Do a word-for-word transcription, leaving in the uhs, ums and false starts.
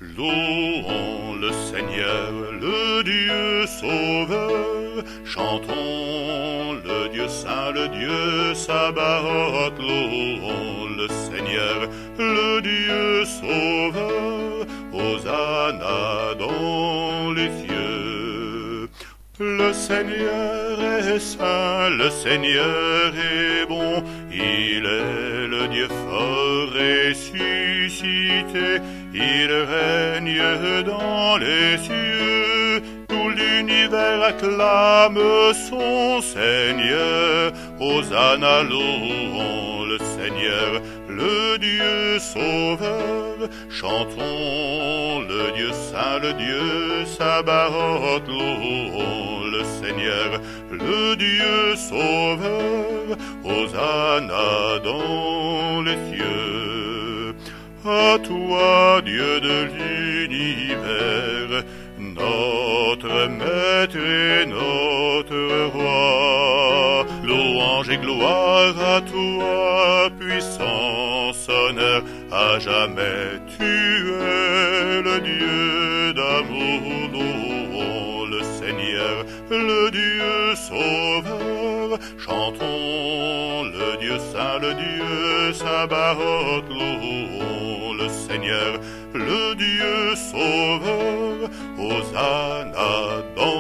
Louons le Seigneur, le Dieu sauveur, chantons le Dieu saint, le Dieu Sabaoth. Louons le Seigneur, le Dieu sauveur, Hosanna dans les cieux. Le Seigneur est saint, le Seigneur est bon, il est le Dieu fort ressuscité, il règne dans les cieux. Tout l'univers acclame son Seigneur, Hosanna, louons le Seigneur, le Dieu sauveur, chantons le Dieu saint, le Dieu Sabaoth. Louons le Seigneur, le Dieu sauveur, Hosanna dans les cieux. À toi, Dieu de l'univers, notre Maître et notre Roi, louange et gloire à toi, puissance, honneur, à jamais tu es le Dieu d'amour. Louons le Seigneur, le Dieu sauveur, chantons le Dieu saint, le Dieu Sabaoth. Louons le Seigneur, le Dieu sauveur, Hosanna dans